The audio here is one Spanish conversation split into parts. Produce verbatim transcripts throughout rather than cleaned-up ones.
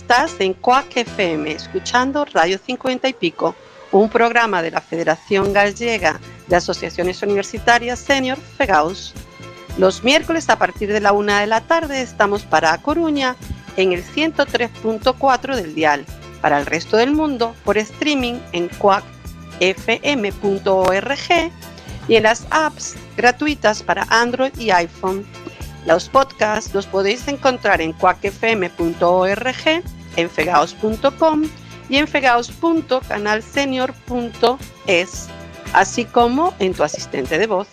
Estás en Coac F M, escuchando Radio cincuenta y Pico, un programa de la Federación Gallega de Asociaciones Universitarias Senior, FEGAUS. Los miércoles a partir de la una de la tarde estamos para A Coruña en el ciento tres punto cuatro del dial, para el resto del mundo por streaming en coac f m punto org y en las apps gratuitas para Android y iPhone. Los podcasts los podéis encontrar en coac f m punto org, en fegaos punto com y en fegaos punto canal senior punto es, así como en tu asistente de voz.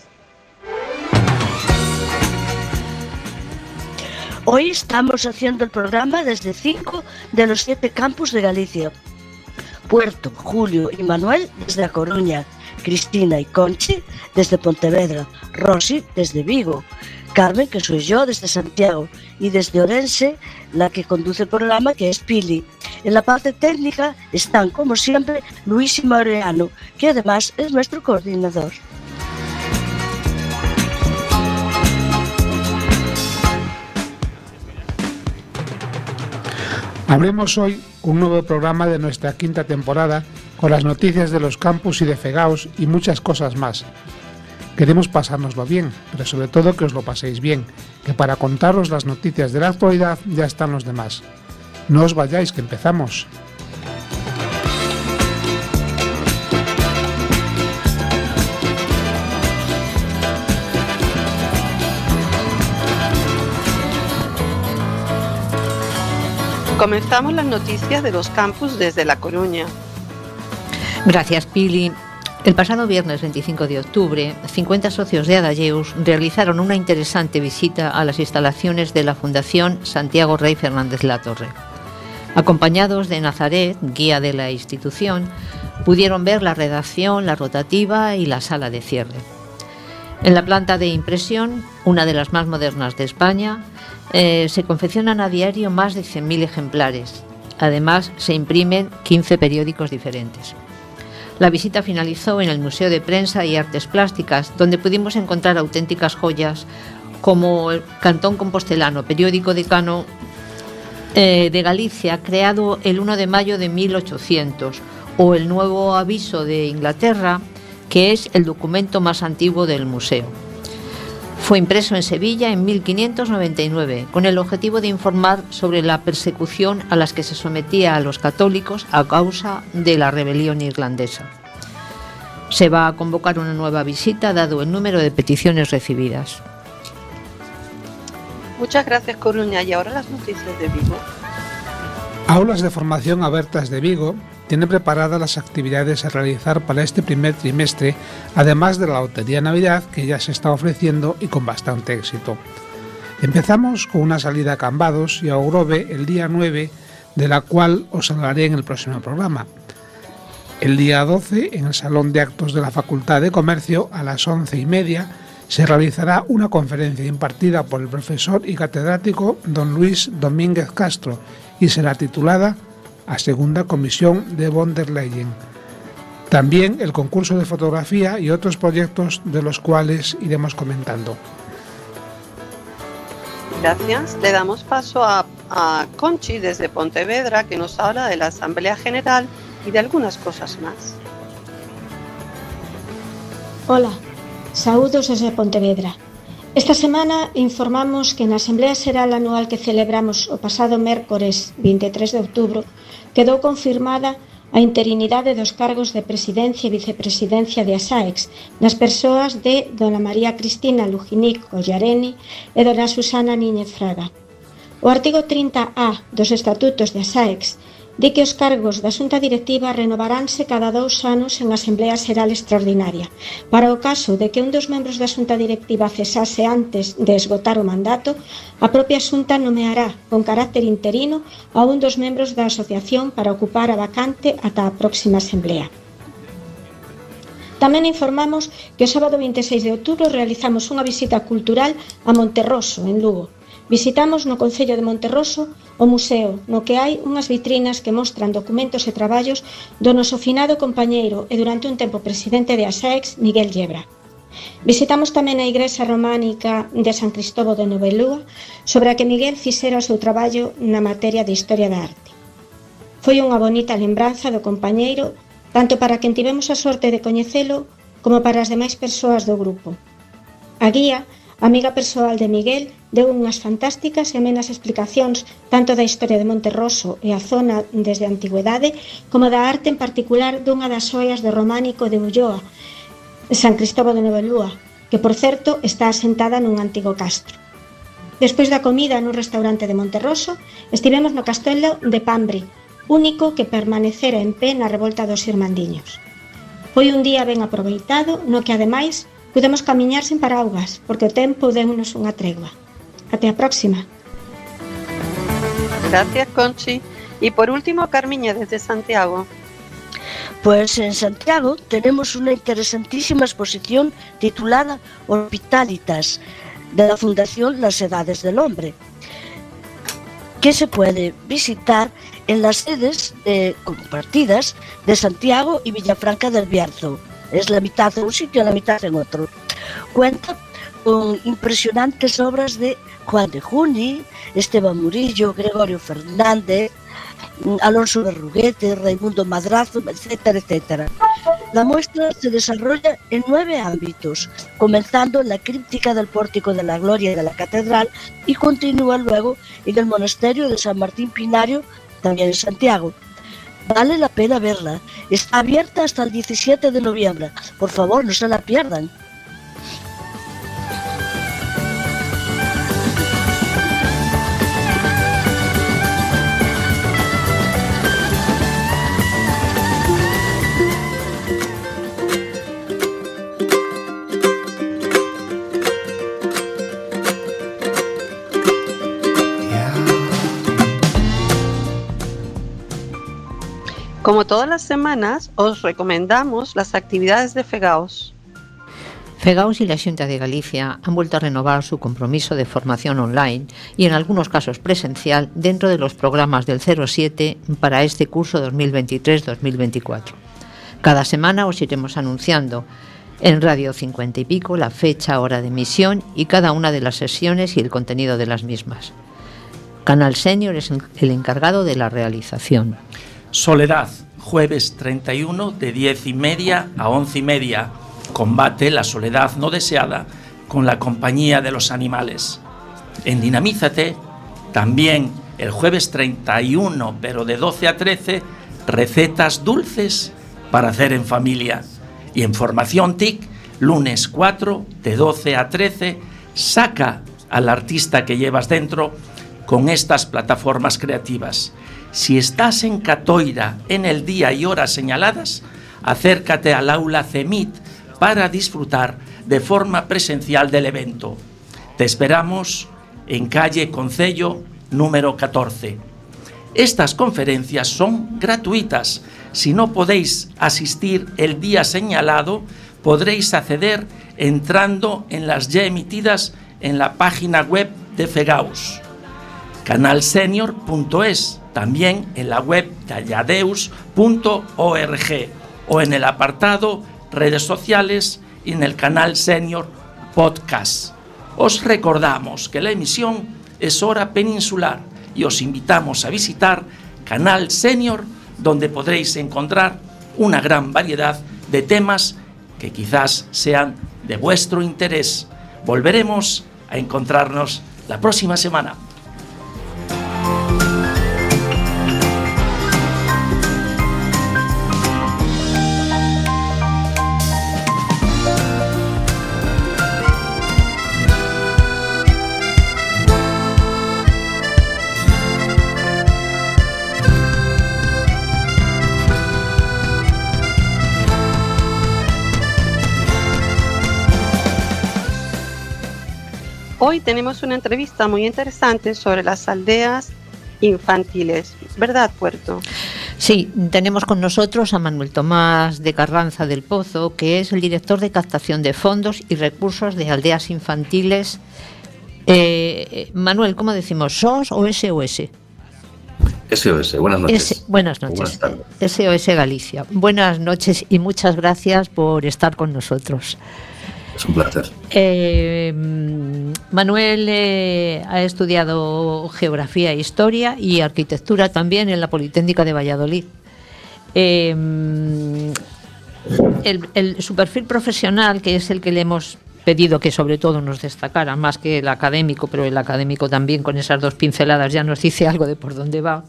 Hoy estamos haciendo el programa desde cinco de los siete campus de Galicia. Puerto, Julio y Manuel desde A Coruña, Cristina y Conchi desde Pontevedra, Rosy desde Vigo, Carmen, que soy yo, desde Santiago, y desde Orense, la que conduce el programa, que es Pili. En la parte técnica están, como siempre, Luis y Mariano, que además es nuestro coordinador. Abrimos hoy un nuevo programa de nuestra quinta temporada con las noticias de los campus y de FEGAUS y muchas cosas más. Queremos pasárnoslo bien, pero sobre todo que os lo paséis bien, que para contaros las noticias de la actualidad ya están los demás. No os vayáis, que empezamos. Comenzamos las noticias de los campus desde La Coruña. Gracias, Pili. El pasado viernes veinticinco de octubre, cincuenta socios de Adalleus realizaron una interesante visita a las instalaciones de la Fundación Santiago Rey Fernández Latorre. Acompañados de Nazaret, guía de la institución, pudieron ver la redacción, la rotativa y la sala de cierre. En la planta de impresión, una de las más modernas de España, eh, se confeccionan a diario más de cien mil ejemplares. Además, se imprimen quince periódicos diferentes. La visita finalizó en el Museo de Prensa y Artes Plásticas, donde pudimos encontrar auténticas joyas como el Cantón Compostelano, periódico decano eh, de Galicia, creado el primero de mayo de mil ochocientos, o el Nuevo Aviso de Inglaterra, que es el documento más antiguo del museo. Fue impreso en Sevilla en mil quinientos noventa y nueve, con el objetivo de informar sobre la persecución a las que se sometía a los católicos a causa de la rebelión irlandesa. Se va a convocar una nueva visita, dado el número de peticiones recibidas. Muchas gracias, Coruña. Y ahora las noticias de Vigo. Aulas de Formación Abiertas de Vigo tiene preparadas las actividades a realizar para este primer trimestre, además de la Lotería Navidad, que ya se está ofreciendo y con bastante éxito. Empezamos con una salida a Cambados y a Ogrove el día nueve, de la cual os hablaré en el próximo programa. El día doce, en el Salón de Actos de la Facultad de Comercio, a las once y media, se realizará una conferencia impartida por el profesor y catedrático don Luis Domínguez Castro y será titulada a Segunda Comisión de von der Leyen. También el concurso de fotografía y otros proyectos de los cuales iremos comentando. Gracias. Le damos paso a, a Conchi desde Pontevedra, que nos habla de la Asamblea General y de algunas cosas más. Hola, saúdos desde Pontevedra. Esta semana informamos que na Asamblea Xeral Anual que celebramos o pasado mércores vinte e tres de outubro quedou confirmada a interinidade dos cargos de presidencia e vicepresidencia de ASAEX nas persoas de dona María Cristina Lujinic Collareni e dona Susana Níñez Fraga. O artigo trinta A dos estatutos de ASAEX di que os cargos da Xunta Directiva renovaránse cada dous anos en Asamblea Xeral Extraordinaria. Para o caso de que un dos membros da Xunta Directiva cesase antes de esgotar o mandato, a propia Xunta nomeará con carácter interino a un dos membros da asociación para ocupar a vacante ata a próxima Asamblea. Tamén informamos que o sábado vinte e seis de outubro realizamos unha visita cultural a Monterroso, en Lugo. Visitamos no concello de Monterroso o museo, no que hai unhas vitrinas que mostran documentos e traballos do noso finado compañeiro e durante un tempo presidente de ASAEX, Miguel Yebra. Visitamos tamén a igrexa románica de San Cristóbal de Novelúa, sobre a que Miguel fixera o seu traballo na materia de Historia da Arte. Foi unha bonita lembranza do compañeiro, tanto para quen tivemos a sorte de coñecelo, como para as demais persoas do grupo. A guía, amiga persoal de Miguel, deu unhas fantásticas e amenas explicacións tanto da historia de Monterroso e a zona desde a antigüedade, como da arte en particular dunha das xoias do románico de Ulloa, San Cristóbal de Novelúa, que, por certo, está asentada nun antigo castro. Despois da comida nun restaurante de Monterroso, estivemos no castelo de Pambre, único que permanecera en pé na revolta dos Irmandiños. Foi un día ben aproveitado, no que, ademais, pudemos camiñar sen paraugas, porque o tempo démonos unha tregua. Até a próxima. Gracias, Conchi. Y por último, Carmiña, desde Santiago. Pues en Santiago tenemos una interesantísima exposición titulada Hospitalitas, de la Fundación Las Edades del Hombre, que se puede visitar en las sedes eh, compartidas de Santiago y Villafranca del Bierzo. Es la mitad en un sitio y la mitad en otro. Cuenta con impresionantes obras de Juan de Juni, Esteban Murillo, Gregorio Fernández, Alonso Berruguete, Raimundo Madrazo, etcétera, etcétera. La muestra se desarrolla en nueve ámbitos, comenzando en la críptica del Pórtico de la Gloria y de la Catedral y continúa luego en el Monasterio de San Martín Pinario, también en Santiago. Vale la pena verla. Está abierta hasta el diecisiete de noviembre. Por favor, no se la pierdan. Como todas las semanas, os recomendamos las actividades de FEGAUS. FEGAUS y la Xunta de Galicia han vuelto a renovar su compromiso de formación online y en algunos casos presencial dentro de los programas del cero siete para este curso dos mil veintitrés dos mil veinticuatro. Cada semana os iremos anunciando en Radio cincuenta y pico la fecha, hora de emisión y cada una de las sesiones y el contenido de las mismas. Canal Senior es el encargado de la realización. Soledad, jueves treinta y uno de diez y media a once y media. Combate la soledad no deseada con la compañía de los animales. En Dinamízate, también el jueves treinta y uno, pero de doce a trece, recetas dulces para hacer en familia. Y en Formación T I C, lunes cuatro, de doce a trece, saca al artista que llevas dentro con estas plataformas creativas. Si estás en Catoira en el día y horas señaladas, acércate al aula CEMIT para disfrutar de forma presencial del evento. Te esperamos en calle Concello número catorce. Estas conferencias son gratuitas. Si no podéis asistir el día señalado, podréis acceder entrando en las ya emitidas en la página web de FEGAUS. canal senior punto es, también en la web de ayadeus punto org o en el apartado redes sociales y en el canal Senior Podcast. Os recordamos que la emisión es hora peninsular y os invitamos a visitar Canal Senior, donde podréis encontrar una gran variedad de temas que quizás sean de vuestro interés. Volveremos a encontrarnos la próxima semana. Hoy tenemos una entrevista muy interesante sobre las aldeas infantiles, ¿verdad, Puerto? Sí, tenemos con nosotros a Manuel Tomás de Carranza del Pozo, que es el director de captación de fondos y recursos de aldeas infantiles. Eh, Manuel, ¿cómo decimos? ¿S O S o S O S? S O S, buenas noches. S, buenas noches. Buenas S O S Galicia. Buenas noches y muchas gracias por estar con nosotros. Es un placer. Eh, Manuel eh, ha estudiado geografía e historia y arquitectura también en la Politécnica de Valladolid. Eh, el, el, su perfil profesional, que es el que le hemos pedido que sobre todo nos destacara, más que el académico, pero el académico también con esas dos pinceladas ya nos dice algo de por dónde va.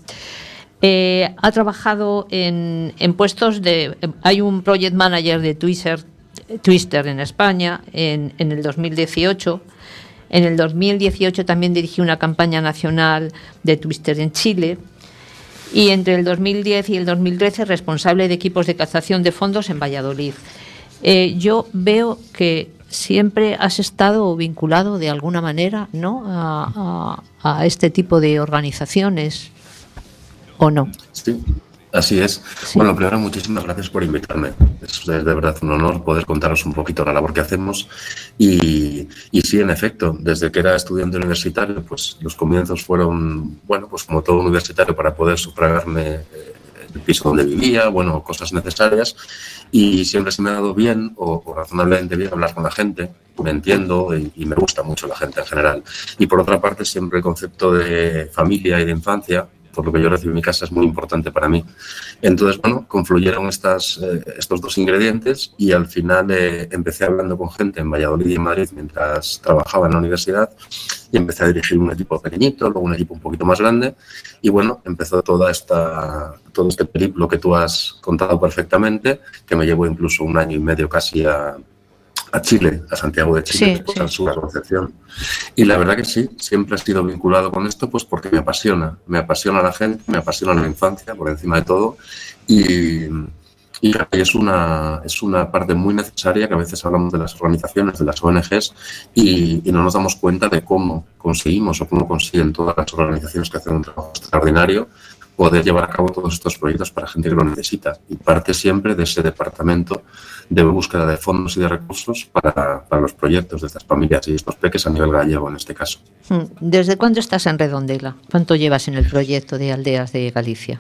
Eh, ha trabajado en, en puestos de... Hay un project manager de Twitter, Twister en España en, en el dos mil dieciocho. En el dos mil dieciocho también dirigió una campaña nacional de Twister en Chile. Y entre el dos mil diez y el dos mil trece responsable de equipos de captación de fondos en Valladolid. Eh, yo veo que siempre has estado vinculado de alguna manera, ¿no?, a, a, a este tipo de organizaciones, ¿o no? Sí, así es. Sí. Bueno, primero, muchísimas gracias por invitarme. Es de verdad un honor poder contaros un poquito la labor que hacemos. Y, y sí, en efecto, desde que era estudiante universitario, pues los comienzos fueron, bueno, pues como todo universitario, para poder sufragarme el piso donde vivía, bueno, cosas necesarias. Y siempre se me ha dado bien, o, o razonablemente bien, hablar con la gente. Me entiendo y, y me gusta mucho la gente en general. Y por otra parte, siempre el concepto de familia y de infancia, por lo que yo recibí en mi casa, es muy importante para mí. Entonces, bueno, confluyeron estas, eh, estos dos ingredientes y al final eh, empecé hablando con gente en Valladolid y en Madrid mientras trabajaba en la universidad y empecé a dirigir un equipo pequeñito, luego un equipo un poquito más grande y bueno, empezó toda esta, todo este periplo que tú has contado perfectamente, que me llevó incluso un año y medio casi a... a Chile, a Santiago de Chile, sí, después sí. al sur, a Concepción. Y la verdad que sí, siempre he sido vinculado con esto pues porque me apasiona, me apasiona la gente, me apasiona la infancia por encima de todo y, y es, una, es una parte muy necesaria que a veces hablamos de las organizaciones, de las O N Ges y, y no nos damos cuenta de cómo conseguimos o cómo consiguen todas las organizaciones que hacen un trabajo extraordinario poder llevar a cabo todos estos proyectos para gente que lo necesita. Y parte siempre de ese departamento de búsqueda de fondos y de recursos para, para los proyectos de estas familias y estos peques a nivel gallego en este caso. ¿Desde cuándo estás en Redondela? ¿Cuánto llevas en el proyecto de Aldeas de Galicia?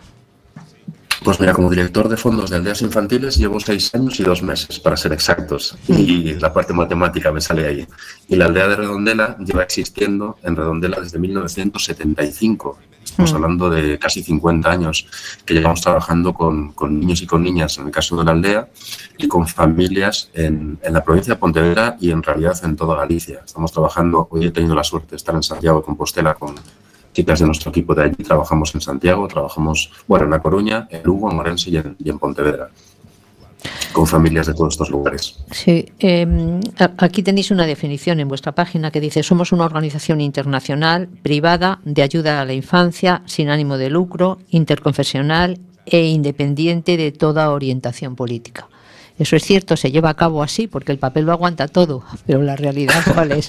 Pues mira, como director de fondos de aldeas infantiles llevo seis años y dos meses, para ser exactos, y la parte matemática me sale ahí. Y la aldea de Redondela lleva existiendo en Redondela desde mil novecientos setenta y cinco. Estamos mm. hablando de casi cincuenta años que llevamos trabajando con, con niños y con niñas, en el caso de la aldea, y con familias en, en la provincia de Pontevedra y en realidad en toda Galicia. Estamos trabajando, hoy he tenido la suerte de estar en Santiago de Compostela con chicas de nuestro equipo de allí, trabajamos en Santiago, trabajamos, bueno, en La Coruña, en Lugo, en Orense y en, y en Pontevedra, con familias de todos estos lugares. Sí, eh, aquí tenéis una definición en vuestra página que dice: somos una organización internacional, privada, de ayuda a la infancia, sin ánimo de lucro, interconfesional e independiente de toda orientación política. Eso es cierto, se lleva a cabo así, porque el papel lo aguanta todo, pero la realidad, ¿cuál es?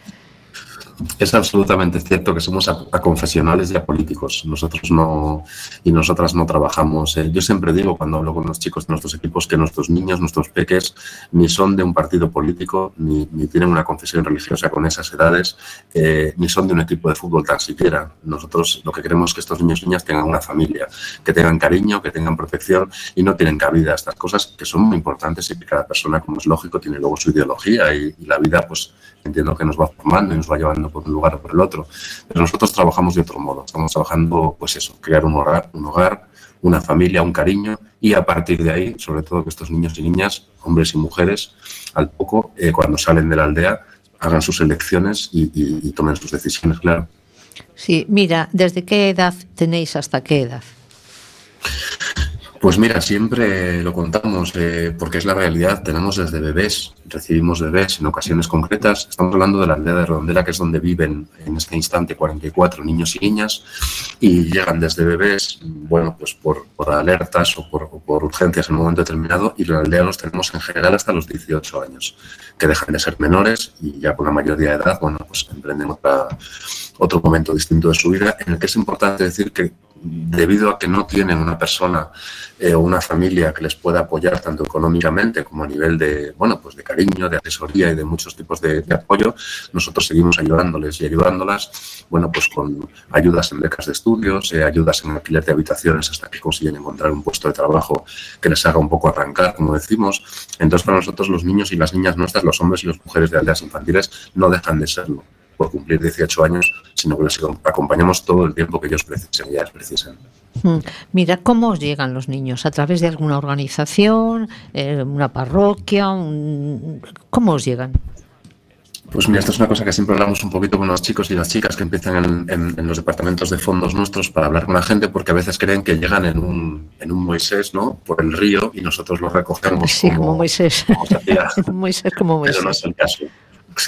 Es absolutamente cierto que somos aconfesionales y apolíticos. Nosotros no y nosotras no trabajamos. Eh, yo siempre digo cuando hablo con los chicos de nuestros equipos que nuestros niños, nuestros peques, ni son de un partido político, ni, ni tienen una confesión religiosa con esas edades, eh, ni son de un equipo de fútbol tan siquiera. Nosotros lo que queremos es que estos niños y niñas tengan una familia, que tengan cariño, que tengan protección y no tienen cabida a estas cosas que son muy importantes y que cada persona, como es lógico, tiene luego su ideología y, y la vida, pues entiendo que nos va formando y nos va llevando por un lugar o por el otro, pero nosotros trabajamos de otro modo, estamos trabajando, pues eso, crear un hogar, un hogar, una familia, un cariño y a partir de ahí, sobre todo que estos niños y niñas, hombres y mujeres, al poco, eh, cuando salen de la aldea, hagan sus elecciones y, y, y tomen sus decisiones, claro. Sí, mira, ¿desde qué edad tenéis hasta qué edad? Pues mira, siempre lo contamos eh, porque es la realidad. Tenemos desde bebés, recibimos bebés en ocasiones concretas. Estamos hablando de la aldea de Redondela, que es donde viven en este instante cuarenta y cuatro niños y niñas y llegan desde bebés, bueno, pues por, por alertas o por, o por urgencias en un momento determinado y la aldea los tenemos en general hasta los dieciocho años, que dejan de ser menores y ya con la mayoría de edad, bueno, pues emprenden otra, otro momento distinto de su vida en el que es importante decir que debido a que no tienen una persona eh, o una familia que les pueda apoyar tanto económicamente como a nivel de, bueno, pues de cariño, de asesoría y de muchos tipos de, de apoyo, nosotros seguimos ayudándoles y ayudándolas, bueno, pues con ayudas en becas de estudios, eh, ayudas en alquiler de habitaciones hasta que consiguen encontrar un puesto de trabajo que les haga un poco arrancar, como decimos. Entonces, para nosotros los niños y las niñas nuestras, los hombres y las mujeres de aldeas infantiles, no dejan de serlo por cumplir dieciocho años, sino que les acompañamos todo el tiempo que ellos precisen y ellas precisan. Mira, ¿cómo os llegan los niños? ¿A través de alguna organización, eh, una parroquia? Un... ¿Cómo os llegan? Pues mira, esto es una cosa que siempre hablamos un poquito con los chicos y las chicas que empiezan en, en, en los departamentos de fondos nuestros para hablar con la gente, porque a veces creen que llegan en un, en un Moisés, ¿no?, por el río y nosotros los recogemos. Sí, como, como Moisés. Como se hacía. Moisés como Moisés. Pero no es el caso. Sí,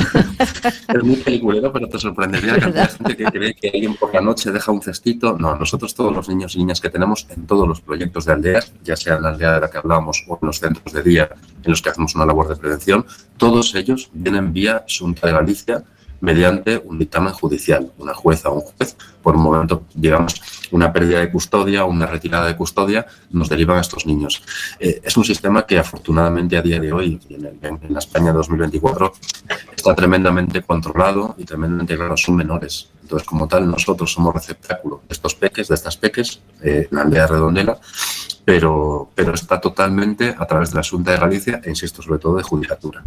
es muy peliculero, pero te sorprendería la cantidad de gente que cree que alguien por la noche deja un cestito. No, nosotros todos los niños y niñas que tenemos en todos los proyectos de aldeas, ya sea en la aldea de la que hablábamos o en los centros de día en los que hacemos una labor de prevención, todos ellos vienen vía Xunta de Galicia mediante un dictamen judicial, una jueza o un juez, por un momento, digamos, una pérdida de custodia o una retirada de custodia, nos derivan a estos niños. Eh, es un sistema que afortunadamente a día de hoy, en, el, en la España dos mil veinticuatro, está tremendamente controlado y tremendamente claro, son menores. Entonces, como tal, nosotros somos receptáculo de estos peques, de estas peques, eh, en la aldea de Redondela, pero, pero está totalmente a través de la Xunta de Galicia e, insisto, sobre todo de judicatura.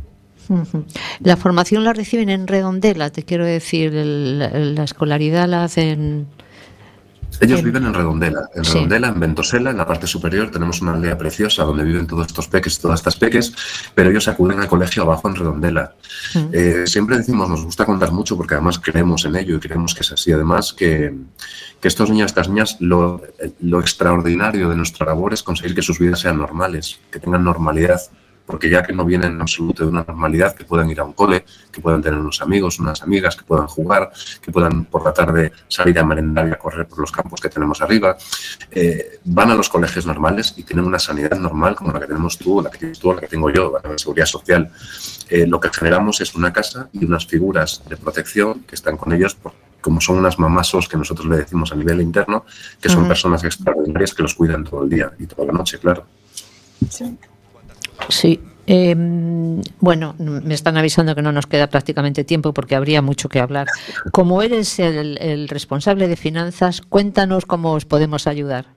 La formación la reciben en Redondela, te quiero decir, el, la escolaridad la hacen... Ellos en... viven en Redondela, en Redondela, sí. En Ventosela, en la parte superior tenemos una aldea preciosa donde viven todos estos peques, todas estas peques, pero ellos acuden al colegio abajo en Redondela. Mm. Eh, siempre decimos, nos gusta contar mucho porque además creemos en ello y creemos que es así, además que, que estos niños y estas niñas, lo, lo extraordinario de nuestra labor es conseguir que sus vidas sean normales, que tengan normalidad, porque ya que no vienen en absoluto de una normalidad, que puedan ir a un cole, que puedan tener unos amigos, unas amigas, que puedan jugar, que puedan por la tarde salir a merendar y a correr por los campos que tenemos arriba, eh, van a los colegios normales y tienen una sanidad normal como la que tenemos tú, la que tienes tú, la que tengo yo, la seguridad social. Eh, lo que generamos es una casa y unas figuras de protección que están con ellos por, como son unas mamasos que nosotros le decimos a nivel interno, que son uh-huh. personas extraordinarias que los cuidan todo el día y toda la noche, claro. Sí. Sí, eh, bueno, me están avisando que no nos queda prácticamente tiempo porque habría mucho que hablar. Como eres el, el responsable de finanzas, cuéntanos cómo os podemos ayudar.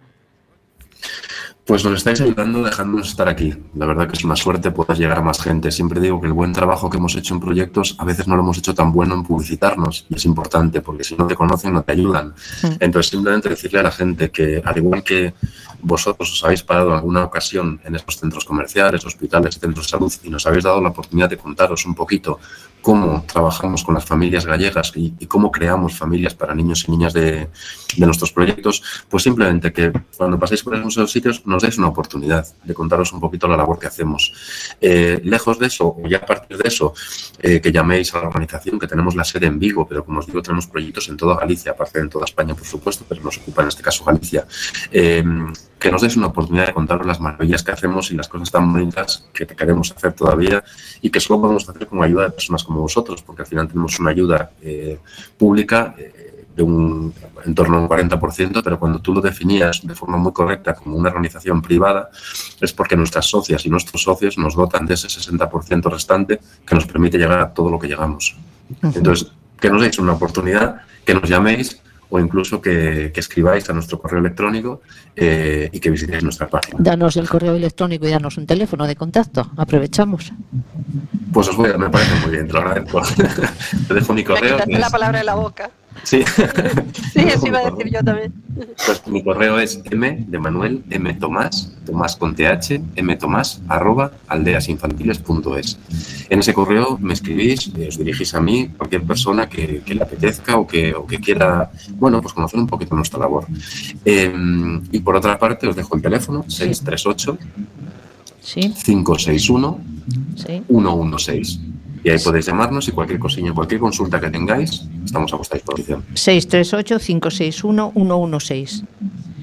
Pues nos estáis ayudando dejándonos estar aquí. La verdad que es una suerte poder llegar a más gente. Siempre digo que el buen trabajo que hemos hecho en proyectos a veces no lo hemos hecho tan bueno en publicitarnos y es importante porque si no te conocen no te ayudan. Entonces simplemente decirle a la gente que al igual que vosotros os habéis parado en alguna ocasión en estos centros comerciales, hospitales, centros de salud y nos habéis dado la oportunidad de contaros un poquito cómo trabajamos con las familias gallegas y, y cómo creamos familias para niños y niñas de, de nuestros proyectos, pues simplemente que cuando paséis por esos sitios nos deis una oportunidad de contaros un poquito la labor que hacemos. Eh, lejos de eso, o ya a partir de eso, eh, que llaméis a la organización, que tenemos la sede en Vigo, pero como os digo, tenemos proyectos en toda Galicia, aparte de en toda España, por supuesto, pero nos ocupa en este caso Galicia. Eh, que nos deis una oportunidad de contaros las maravillas que hacemos y las cosas tan bonitas que queremos hacer todavía y que solo podemos hacer con ayuda de personas como vosotros, porque al final tenemos una ayuda eh, pública eh, de un en torno a un cuarenta por ciento, pero cuando tú lo definías de forma muy correcta como una organización privada, es porque nuestras socias y nuestros socios nos dotan de ese sesenta por ciento restante que nos permite llegar a todo lo que llegamos. Entonces, que nos deis una oportunidad, que nos llaméis o incluso que, que escribáis a nuestro correo electrónico eh, y que visitéis nuestra página. Danos el correo electrónico y danos un teléfono de contacto. Aprovechamos. Pues os voy a, me parece muy bien, te lo agradezco. Te dejo mi correo. Me quitaste la palabra de la boca. Sí. Sí, eso iba a decir yo también. Pues mi correo es m de Manuel, m tomás, tomás con th, m tomás, arroba aldeasinfantiles punto es. En ese correo me escribís, os dirigís a mí, cualquier persona que, que le apetezca o que, o que quiera, bueno, pues conocer un poquito nuestra labor. Eh, y por otra parte os dejo el teléfono, seis tres ocho, ¿sí? cinco seis uno, ¿sí? uno uno seis. Y ahí podéis llamarnos y cualquier cosilla, cualquier consulta que tengáis, estamos a vuestra disposición. seis tres ocho, cinco seis uno, uno uno seis.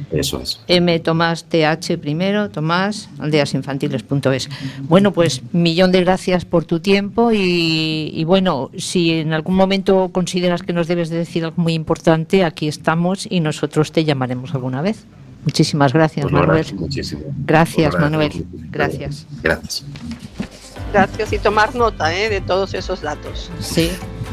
Eso es. M Tomás T H primero, Tomás, aldeasinfantiles punto es. Bueno, pues millón de gracias por tu tiempo y, y bueno, si en algún momento consideras que nos debes de decir algo muy importante, aquí estamos y nosotros te llamaremos alguna vez. Muchísimas gracias, pues Manuel. Muchísimo. Gracias, pues Manuel. Muchísimo. Gracias. Gracias. Gracias y tomar nota ¿eh? de todos esos datos. Sí.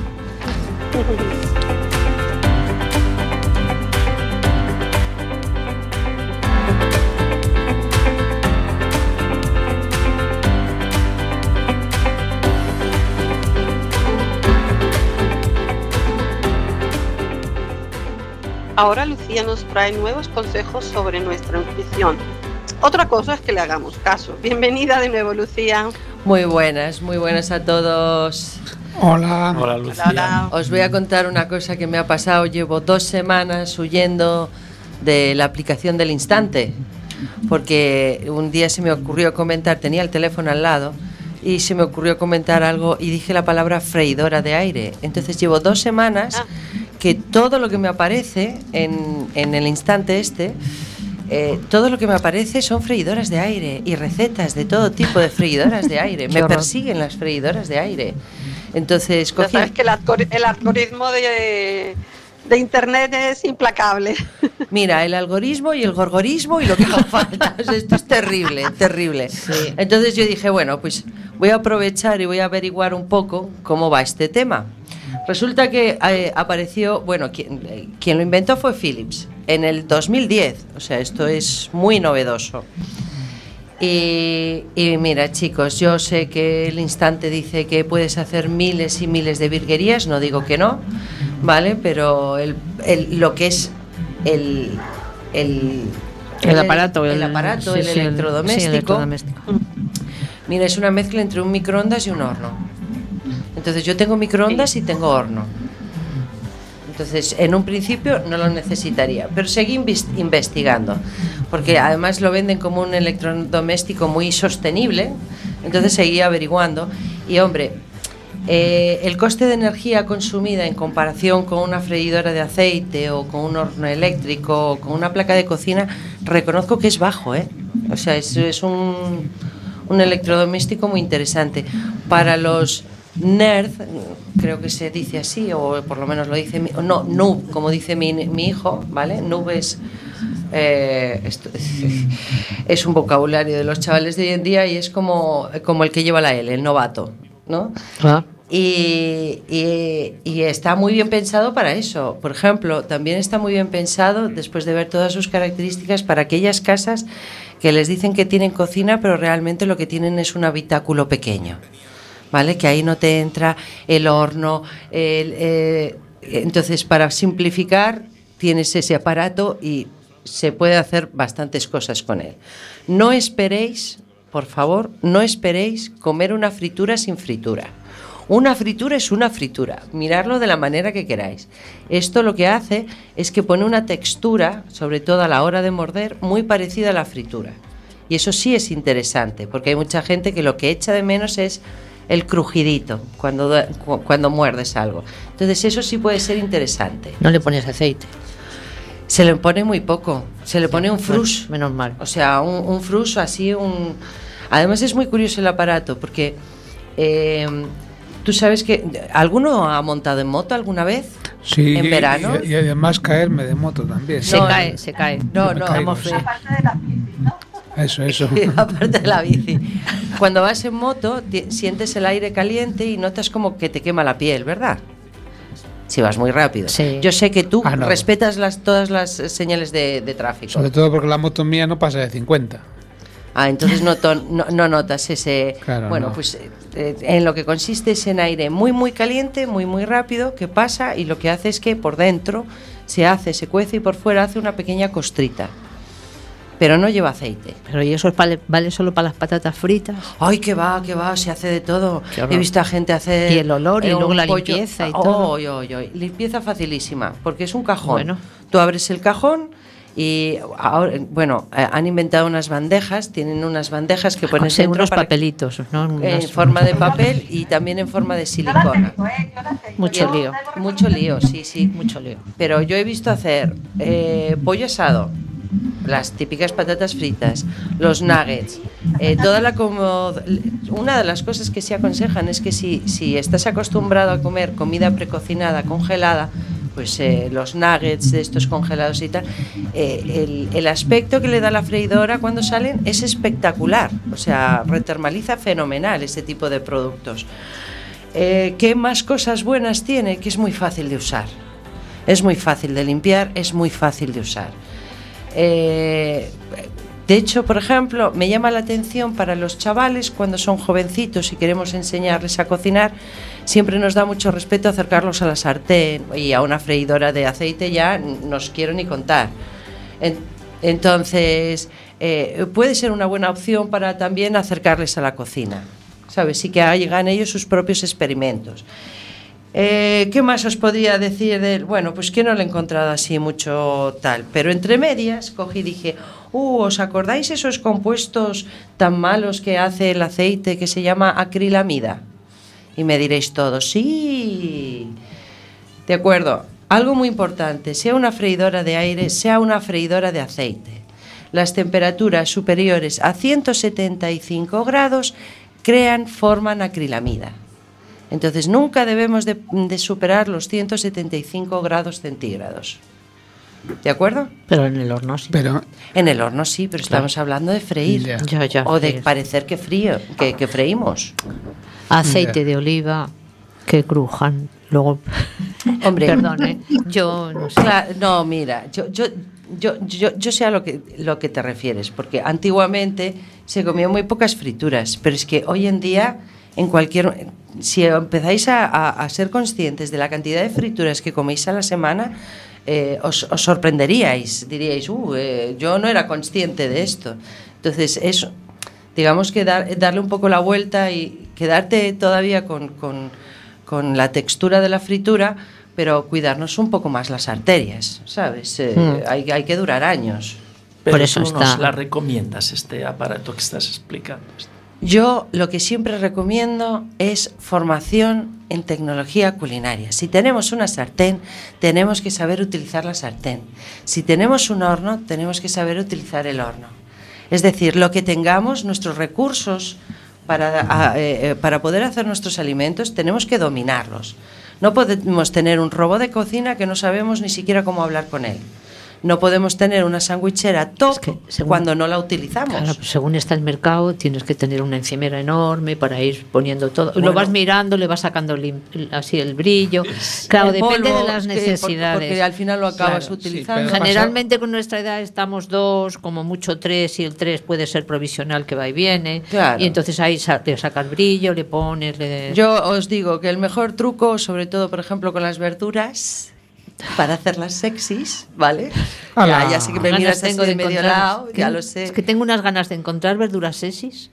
Ahora Lucía nos trae nuevos consejos sobre nuestra nutrición. Otra cosa es que le hagamos caso. Bienvenida de nuevo, Lucía. Muy buenas, muy buenas a todos. Hola. Hola, Lucía. Hola. Os voy a contar una cosa que me ha pasado. Llevo dos semanas huyendo de la aplicación del Instante, porque un día se me ocurrió comentar, tenía el teléfono al lado, y se me ocurrió comentar algo y dije la palabra freidora de aire. Entonces llevo dos semanas Ah. que todo lo que me aparece en, en el instante este, eh, todo lo que me aparece son freidoras de aire y recetas de todo tipo de freidoras de aire. Me persiguen las freidoras de aire. Entonces Ya cogí... sabes que el, algori- el algoritmo de, de Internet es implacable. Mira, el algoritmo y el gorgorismo y lo que haga falta. O sea, esto es terrible, terrible. Sí. Entonces yo dije, bueno, pues voy a aprovechar y voy a averiguar un poco cómo va este tema. Resulta que eh, apareció, bueno, quien, eh, quien lo inventó fue Philips en el dos mil diez, o sea, esto es muy novedoso. Y, y mira, chicos, yo sé que el Instante dice que puedes hacer miles y miles de virguerías, no digo que no, ¿vale? Pero el, el, lo que es el... el El aparato, el, el, aparato, sí, el, sí, electrodoméstico, sí, el electrodoméstico. Mira, es una mezcla entre un microondas y un horno. Entonces yo tengo microondas y tengo horno. Entonces, en un principio no lo necesitaría, pero seguí invis- investigando, porque además lo venden como un electrodoméstico muy sostenible. Entonces seguí averiguando y, hombre, eh, el coste de energía consumida en comparación con una freidora de aceite o con un horno eléctrico o con una placa de cocina, reconozco que es bajo, ¿eh? O sea, es, es un, un electrodoméstico muy interesante. Para los nerd, creo que se dice así, o por lo menos lo dice mi, no, noob, como dice mi, mi hijo, ¿vale? Noob es, eh, esto, es un vocabulario de los chavales de hoy en día y es como, como el que lleva la L, el novato, ¿no? Ah. Y, y, y está muy bien pensado para eso. Por ejemplo, también está muy bien pensado, después de ver todas sus características, para aquellas casas que les dicen que tienen cocina, pero realmente lo que tienen es un habitáculo pequeño, ¿vale? Que ahí no te entra el horno. El, eh, entonces, para simplificar, tienes ese aparato y se puede hacer bastantes cosas con él. No esperéis, por favor, no esperéis comer una fritura sin fritura. Una fritura es una fritura, mirarlo de la manera que queráis. Esto lo que hace es que pone una textura, sobre todo a la hora de morder, muy parecida a la fritura. Y eso sí es interesante, porque hay mucha gente que lo que echa de menos es el crujidito cuando, cuando muerdes algo. Entonces eso sí puede ser interesante. No le pones aceite. Se le pone muy poco, se le pone un frus. Bueno, menos mal. O sea, un, un frus así, un... Además es muy curioso el aparato, porque... Eh, tú sabes que... ¿Alguno ha montado en moto alguna vez? Sí, ¿En verano? Y, y además caerme de moto también. Se No, cae, se cae. No, Me no, caigo, vamos sí. a Eso, eso. aparte de la bici. Cuando vas en moto, ti- sientes el aire caliente y notas como que te quema la piel, ¿verdad? Si vas muy rápido. Sí. Yo sé que tú Ah, no. respetas las, todas las eh, señales de, de tráfico. Sobre todo porque la moto mía no pasa de cincuenta. Ah, entonces no, ton- no, no notas ese... Claro, bueno, no. pues eh, en lo que consiste es en aire muy, muy caliente, muy, muy rápido, que pasa y lo que hace es que por dentro se hace, se cuece y por fuera hace una pequeña costrita. Pero no lleva aceite. Pero ¿y eso es vale, vale solo para las patatas fritas? Ay, que va, que va, se hace de todo. Qué horror. He visto a gente hacer... Y el olor, y eh, luego un la pollo- limpieza y Oh, todo. oy, oy, oy. Limpieza facilísima, porque es un cajón. Bueno. Tú abres el cajón y ahora, bueno, eh, han inventado unas bandejas, tienen unas bandejas que pones Sí, dentro unos para- papelitos, ¿no? en Unas- forma de papel y también en forma de silicona. Mucho Y- lío. Mucho lío, sí, sí. Mucho lío. Pero yo he visto hacer eh, pollo asado, las típicas patatas fritas, los nuggets, eh, toda la como una de las cosas que se aconsejan es que si, si estás acostumbrado a comer comida precocinada, congelada, pues eh, los nuggets de estos congelados y tal, eh, el, el aspecto que le da la freidora cuando salen es espectacular, o sea, retermaliza fenomenal este tipo de productos. Eh, ¿Qué más cosas buenas tiene? Que es muy fácil de usar, es muy fácil de limpiar, es muy fácil de usar. Eh, de hecho, por ejemplo, me llama la atención para los chavales cuando son jovencitos y queremos enseñarles a cocinar, siempre nos da mucho respeto acercarlos a la sartén y a una freidora de aceite ya no os quiero ni contar. En, entonces, eh, puede ser una buena opción para también acercarles a la cocina, ¿sabes? Y que hagan ellos sus propios experimentos. Eh, ¿Qué más os podría decir de él? Bueno, pues que no lo he encontrado así mucho tal, pero entre medias cogí y dije, uh, ¿os acordáis esos compuestos tan malos que hace el aceite que se llama acrilamida? Y me diréis todos, sí. De acuerdo, algo muy importante, sea una freidora de aire, sea una freidora de aceite, las temperaturas superiores a ciento setenta y cinco grados crean, forman acrilamida. Entonces nunca debemos de, de superar los ciento setenta y cinco grados centígrados. ¿De acuerdo? Pero en el horno sí. Pero, en el horno sí, pero claro. Estamos hablando de freír. Ya. Ya, ya, o de freír. parecer que frío, que, que freímos. Aceite Ya. de oliva, que crujan. Luego, Hombre, perdón, ¿eh? Yo no sé. Claro, no, mira, yo, yo, yo, yo, yo sé a lo que, lo que te refieres, porque antiguamente se comían muy pocas frituras, pero es que hoy en día, en cualquier, si empezáis a, a, a ser conscientes de la cantidad de frituras que coméis a la semana, eh, os, os sorprenderíais, diríais, uh, eh, yo no era consciente de esto. Entonces, eso, digamos que dar, darle un poco la vuelta y quedarte todavía con, con, con la textura de la fritura, pero cuidarnos un poco más las arterias, ¿sabes? Eh, mm. hay, hay que durar años. Pero Por eso tú está. nos la recomiendas, este aparato que estás explicando. Yo lo que siempre recomiendo es formación en tecnología culinaria. Si tenemos una sartén, tenemos que saber utilizar la sartén. Si tenemos un horno, tenemos que saber utilizar el horno. Es decir, lo que tengamos, nuestros recursos para, a, eh, para poder hacer nuestros alimentos, tenemos que dominarlos. No podemos tener un robot de cocina que no sabemos ni siquiera cómo hablar con él. No podemos tener una sandwichera top es que según, cuando no la utilizamos. Claro, pues según está el mercado, tienes que tener una encimera enorme para ir poniendo todo. Bueno, lo vas mirando, le vas sacando así el brillo. Claro, el depende polvo, de las necesidades. Porque, porque al final lo acabas claro, utilizando. Sí, generalmente con nuestra edad estamos dos, como mucho tres, y el tres puede ser provisional que va y viene. Claro. Y entonces ahí le sacas brillo, le pones... Le... Yo os digo que el mejor truco, sobre todo, por ejemplo, con las verduras... para hacerlas sexys, ¿vale? Ya, ya sé que me ganas miras así de, de medio lado, que, ya lo sé. Es que tengo unas ganas de encontrar verduras sexys.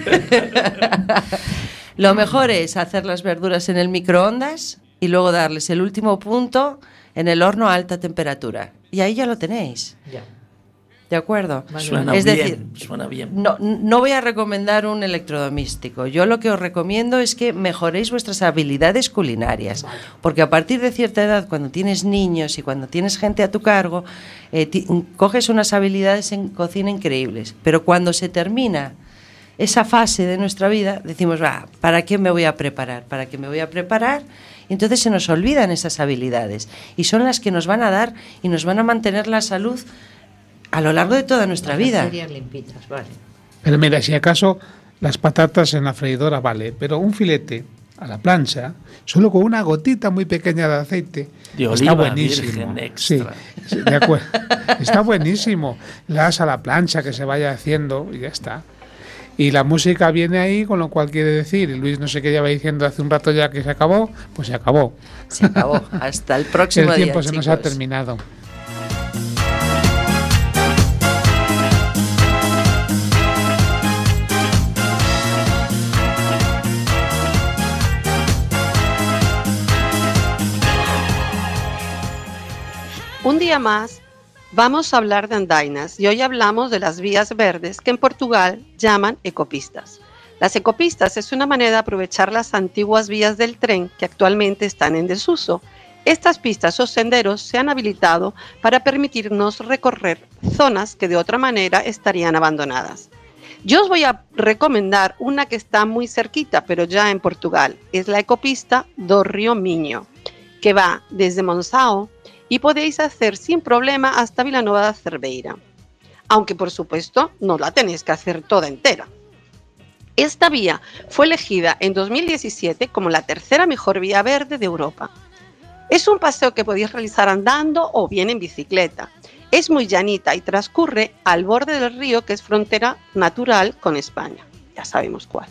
Lo mejor es hacer las verduras en el microondas y luego darles el último punto en el horno a alta temperatura. Y ahí ya lo tenéis. Ya. ¿De acuerdo? Vale. Suena es bien, decir, suena bien. No, no voy a recomendar un electrodoméstico. Yo lo que os recomiendo es que mejoréis vuestras habilidades culinarias. Vale. Porque a partir de cierta edad, cuando tienes niños y cuando tienes gente a tu cargo, eh, t- coges unas habilidades en cocina increíbles. Pero cuando se termina esa fase de nuestra vida, decimos, ah, ¿para qué me voy a preparar? ¿Para qué me voy a preparar? Y entonces se nos olvidan esas habilidades. Y son las que nos van a dar y nos van a mantener la salud a lo largo de toda nuestra las vida. Limpitas, vale. Pero mira, si acaso las patatas en la freidora vale, pero un filete a la plancha, solo con una gotita muy pequeña de aceite, de está oliva buenísimo. Virgen extra. Sí, de acuerdo. Está buenísimo. Le das a la plancha que se vaya haciendo y ya está. Y la música viene ahí, con lo cual quiere decir, y Luis no sé qué lleva diciendo hace un rato ya que se acabó, pues se acabó. Se acabó. Hasta el próximo día. El tiempo día, se chicos. nos ha terminado. Un día más vamos a hablar de andainas y hoy hablamos de las vías verdes que en Portugal llaman ecopistas. Las ecopistas es una manera de aprovechar las antiguas vías del tren que actualmente están en desuso. Estas pistas o senderos se han habilitado para permitirnos recorrer zonas que de otra manera estarían abandonadas. Yo os voy a recomendar una que está muy cerquita, pero ya en Portugal. Es la ecopista do Río Miño, que va desde Monção y podéis hacer sin problema hasta Vilanova da Cerveira. Aunque por supuesto no la tenéis que hacer toda entera. Esta vía fue elegida en dos mil diecisiete como la tercera mejor vía verde de Europa. Es un paseo que podéis realizar andando o bien en bicicleta. Es muy llanita y transcurre al borde del río, que es frontera natural con España. Ya sabemos cuál.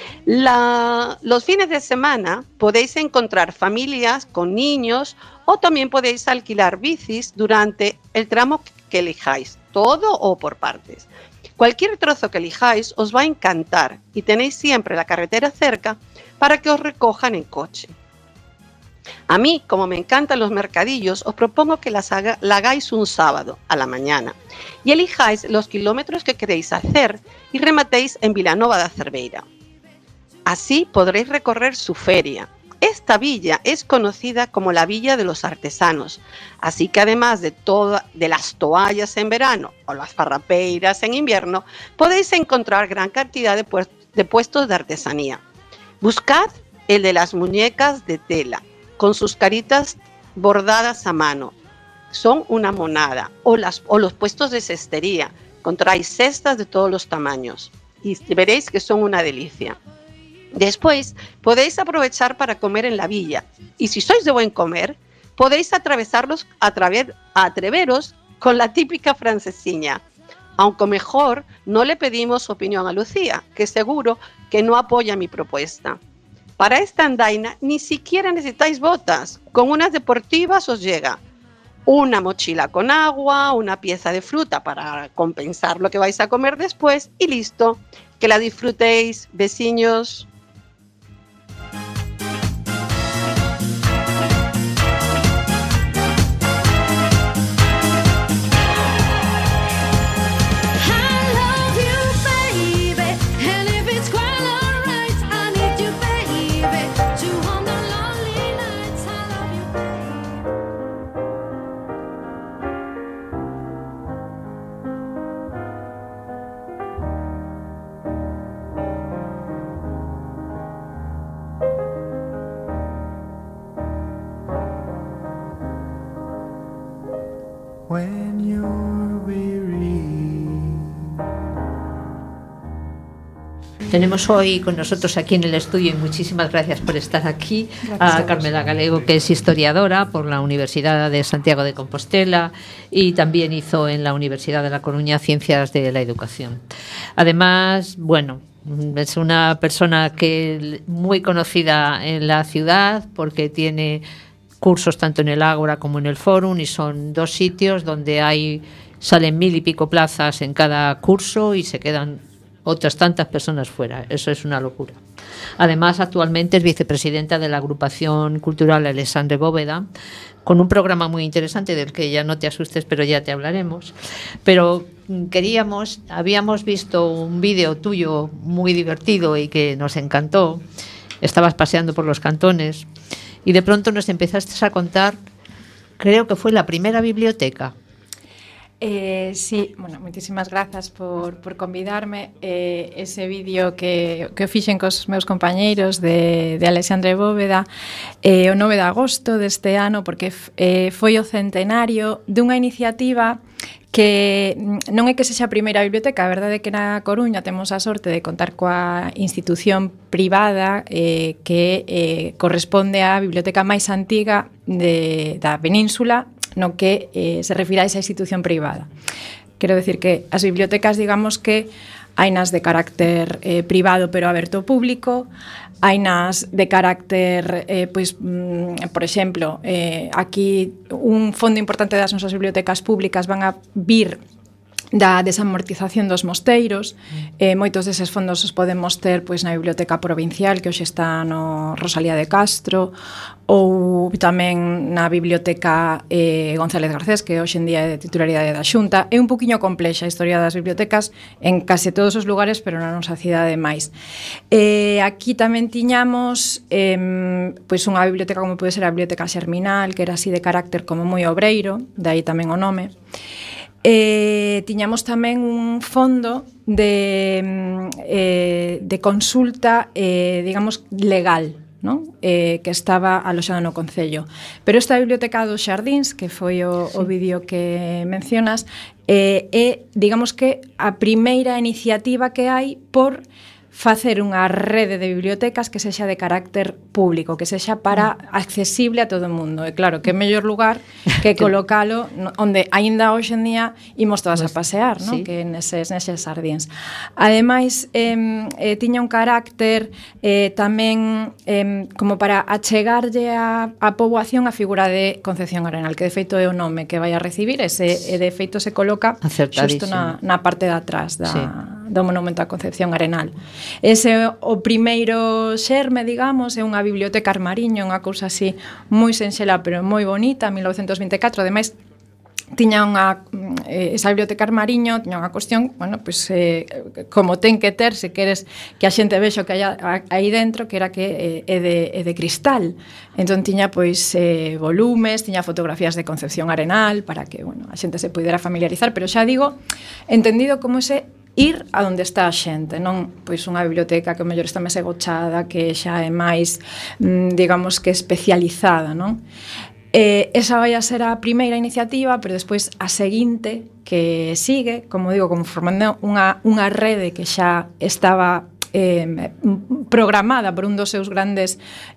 La, los fines de semana podéis encontrar familias con niños o también podéis alquilar bicis durante el tramo que elijáis, todo o por partes. Cualquier trozo que elijáis os va a encantar y tenéis siempre la carretera cerca para que os recojan en coche. A mí, como me encantan los mercadillos, os propongo que las haga, la hagáis un sábado a la mañana y elijáis los kilómetros que queréis hacer y rematéis en Vilanova da Cerveira. Así podréis recorrer su feria. Esta villa es conocida como la Villa de los Artesanos, así que además de, toda, de las toallas en verano o las farrapeiras en invierno, podéis encontrar gran cantidad de, pu- de puestos de artesanía. Buscad el de las muñecas de tela, con sus caritas bordadas a mano. Son una monada. O, las, o los puestos de cestería. Encontráis cestas de todos los tamaños. Y veréis que son una delicia. Después, podéis aprovechar para comer en la villa. Y si sois de buen comer, podéis atravesarlos, atraver, atreveros con la típica francesiña. Aunque mejor no le pedimos opinión a Lucía, que seguro que no apoya mi propuesta. Para esta andaina ni siquiera necesitáis botas, con unas deportivas os llega. Una mochila con agua, una pieza de fruta para compensar lo que vais a comer después y listo. Que la disfrutéis, vecinos. Tenemos hoy con nosotros aquí en el estudio, y muchísimas gracias por estar aquí, gracias a Carmela Galego, que es historiadora por la Universidad de Santiago de Compostela y también hizo en la Universidad de La Coruña Ciencias de la Educación. Además, bueno, es una persona que muy conocida en la ciudad porque tiene cursos tanto en el Ágora como en el Fórum, y son dos sitios donde hay salen mil y pico plazas en cada curso y se quedan otras tantas personas fuera. Eso es una locura. Además, actualmente es vicepresidenta de la agrupación cultural Alexandre Bóveda, con un programa muy interesante del que ya no te asustes, pero ya te hablaremos. Pero queríamos, habíamos visto un vídeo tuyo muy divertido y que nos encantó. Estabas paseando por los cantones y de pronto nos empezaste a contar, creo que fue la primera biblioteca. Eh, sí, bueno, muchísimas grazas por, por convidarme. Eh, ese vídeo que, que fixen cos meus compañeiros de, de Alexandre Bóveda eh, o nove de agosto deste ano, porque eh, foi o centenario dunha iniciativa que non é que sexa a primeira biblioteca. A verdade é que na Coruña temos a sorte de contar coa institución privada eh, que eh, corresponde á biblioteca máis antiga de, da península, no que eh, se refira a esa institución privada. Quero decir que as bibliotecas, digamos que hai nas de carácter eh, privado pero aberto ao público, hai nas de carácter, eh, pois, mm, por exemplo, eh, aquí un fondo importante das nosas bibliotecas públicas van a vir da desamortización dos mosteiros. Eh, moitos deses fondos os podemos ter pois, na Biblioteca Provincial, que hoxe está no Rosalía de Castro, ou tamén na Biblioteca eh, González Garcés, que hoxe en día é de titularidade da Xunta. É un poquinho complexa a historia das bibliotecas en case todos os lugares, pero na nosa cidade máis. Eh, aquí tamén tiñamos eh, pois unha biblioteca como pode ser a Biblioteca Xerminal, que era así de carácter como moi obreiro, de aí tamén o nome. Eh, tiñamos tamén un fondo de, eh, de consulta, eh, digamos, legal, non? Eh, que estaba aloxada no Concello. Pero esta Biblioteca dos Xardíns, que foi o, sí. o vídeo que mencionas, eh, é, digamos que, a primeira iniciativa que hai por facer unha rede de bibliotecas que sexa de carácter público, que sexa para accesible a todo o mundo. E claro, que mellor lugar que colocalo onde aínda hoxe en día imos todas a pasear, ¿no? Sí. Que neses, neses sardíns. Ademais, eh, eh, tiña un carácter eh, tamén eh, como para achegarlle a, a poboación a figura de Concepción Arenal, que de feito é o nome que vai a recibir, e, se, e de feito se coloca xusto na, na parte de atrás da... Sí. do Monumento a Concepción Arenal. Ese o primeiro xerme, digamos, é unha biblioteca Armariño, unha cousa así moi senxela, pero moi bonita, mil novecentos vinte e catro, ademais tiña unha eh, esa biblioteca Armariño tiña unha cuestión, bueno, pois pues, eh, como ten que ter se queres que a xente vexa o que hai aí dentro, que era que eh, é de é de cristal. Entón tiña pois eh, volumes, tiña fotografías de Concepción Arenal para que, bueno, a xente se puidera familiarizar, pero xa digo, entendido como ese ir a onde está a xente, non pois unha biblioteca que o mellor está máis agochada, que xa é máis, digamos que especializada, non? Eh, esa vai a ser a primeira iniciativa, pero despois a seguinte que sigue, como digo, como formando unha, unha rede que xa estaba eh, programada por un dos seus grandes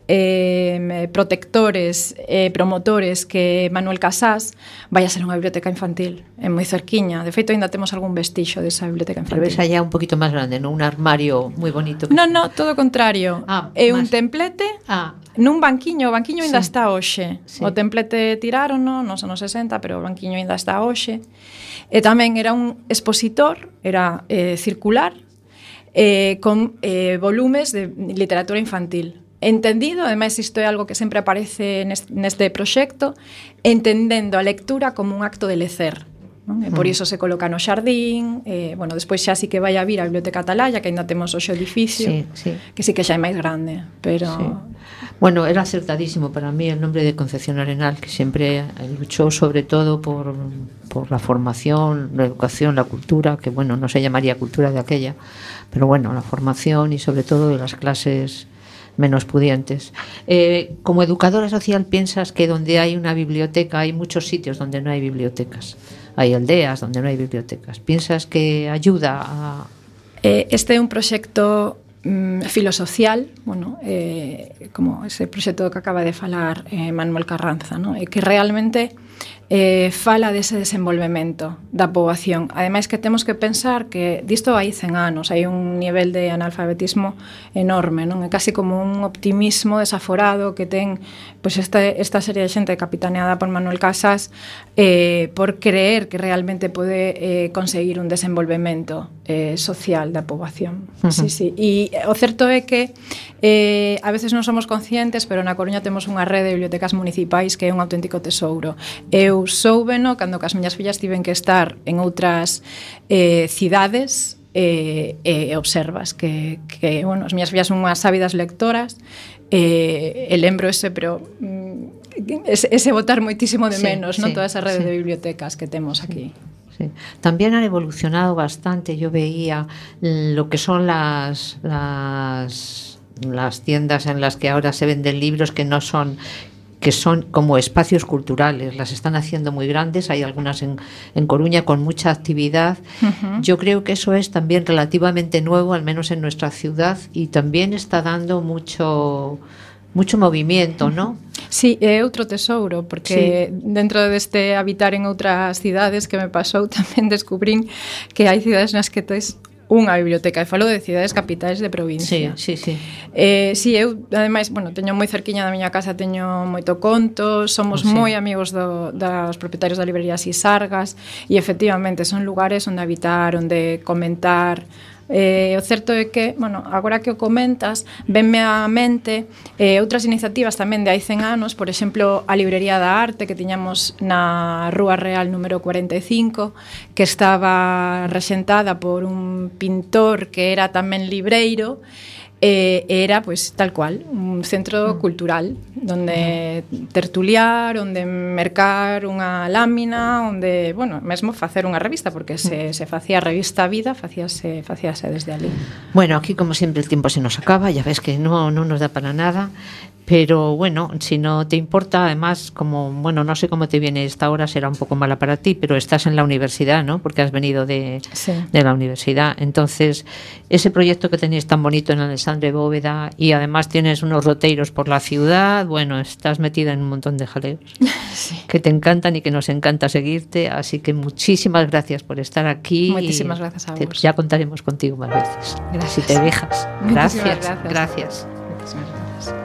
eh, protectores e eh, promotores, que Manuel Casás, vai a ser unha biblioteca infantil, é moi cerquiña. De feito, ainda temos algún vestixo desa biblioteca infantil. Pero ves allá un poquito máis grande, non? Un armario moi bonito. Non, non, todo o contrario. Ah, é un templete ah. nun banquiño. O banquiño ainda sí. está hoxe. Sí. O templete tiraron, no, nos anos sesenta, pero o banquiño ainda está hoxe. E tamén era un expositor, era eh, circular, Eh, con eh, volumes de literatura infantil. Entendido, ademais isto é algo que sempre aparece neste, neste proxecto, entendendo a lectura como un acto de lecer, non? E por iso se coloca no xardín, eh, bueno, despois xa sí que vai a vir a Biblioteca Atalaya, que ainda temos hoxe edificio, sí, sí. que sí que xa é máis grande, pero... Sí. Bueno, era acertadísimo para mí el nombre de Concepción Arenal, que siempre luchó sobre todo por, por la formación, la educación, la cultura, que bueno, no se llamaría cultura de aquella, pero bueno, la formación y sobre todo de las clases menos pudientes. Eh, como educadora social, ¿piensas que donde hay una biblioteca, hay muchos sitios donde no hay bibliotecas? Hay aldeas donde no hay bibliotecas. ¿Piensas que ayuda a...? Eh, este é un proxecto filosocial, bueno, eh, como ese proxecto que acaba de falar eh, Manuel Carranza, ¿no? E que realmente eh, fala dese desenvolvemento da poboación. Ademais que temos que pensar que disto hai cen anos, hai un nivel de analfabetismo enorme, non? É casi como un optimismo desaforado que ten pois esta, esta serie de xente capitaneada por Manuel Casas eh, por creer que realmente pode eh, conseguir un desenvolvemento eh, social da poboación. Uh-huh. Sí, sí. E o certo é que eh, a veces non somos conscientes, pero na Coruña temos unha rede de bibliotecas municipais que é un auténtico tesouro. Eu soubeno cando que as miñas fillas tiven que estar en outras eh, cidades e eh, eh, observas que, que bueno, as miñas fillas son unhas ávidas lectoras e eh, lembro ese, pero mm, ese, ese botar moitísimo de menos, sí, ¿no? Sí, toda esa rede sí. de bibliotecas que temos aquí. Sí. También han evolucionado bastante. Yo veía lo que son las, las, las tiendas en las que ahora se venden libros que no son... que son como espacios culturales, las están haciendo muy grandes, hay algunas en, en Coruña con mucha actividad. Uh-huh. Yo creo que eso es también relativamente nuevo, al menos en nuestra ciudad, y también está dando mucho, mucho movimiento, ¿no? Sí, é outro tesouro, porque sí. dentro deste habitar en outras cidades que me pasou, tamén descubrín que hai cidades nas que tes unha biblioteca, e falo de cidades capitais de provincia. Sí, sí, sí. Eh, sí, eu, ademais, bueno, teño moi cerquiña da miña casa, teño moito conto, somos Sí. moi amigos do, dos propietarios da librería Sisargas, e efectivamente son lugares onde habitar, onde comentar. Eh, o certo é que, bueno, agora que o comentas, venme á mente eh, outras iniciativas tamén de hai cen anos, por exemplo, a Librería da Arte que tiñamos na Rúa Real número cuarenta e cinco, que estaba rexentada por un pintor que era tamén libreiro, e era, pois, tal cual, un centro cultural onde tertuliar, onde mercar unha lámina, onde, bueno, mesmo facer unha revista, porque se, se facía a revista Vida, facíase, facíase desde ali. Bueno, aquí como siempre el tiempo se nos acaba, ya ves que no, no nos da para nada, pero bueno, si no te importa, además, como, bueno, no sé cómo te viene esta hora, será un poco mala para ti, pero estás en la universidad, ¿no? Porque has venido de, Sí. de la universidad. Entonces, ese proyecto que tenéis tan bonito en Alexandre Bóveda, y además tienes unos roteiros por la ciudad, bueno, estás metida en un montón de jaleos Sí. que te encantan y que nos encanta seguirte, así que muchísimas gracias por estar aquí. Muchísimas gracias a Te- vos. Ya contaremos contigo más veces. Gracias. Si te dejas. Muchísimas Gracias. gracias. Gracias. Muchísimas gracias.